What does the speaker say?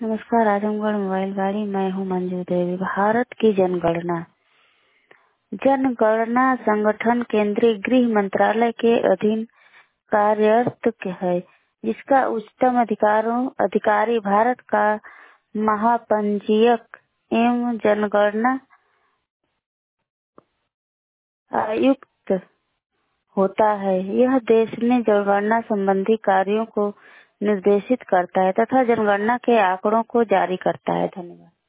नमस्कार। आजमगढ़ मोबाइल गाड़ी, मैं हूँ मंजू देवी। भारत की जनगणना जनगणना संगठन केंद्रीय गृह मंत्रालय के अधीन कार्यरत है, जिसका उच्चतम अधिकारी भारत का महापंजीयक एवं जनगणना आयुक्त होता है। यह देश में जनगणना संबंधी कार्यों को निर्देशित करता है तथा जनगणना के आंकड़ों को जारी करता है। धन्यवाद।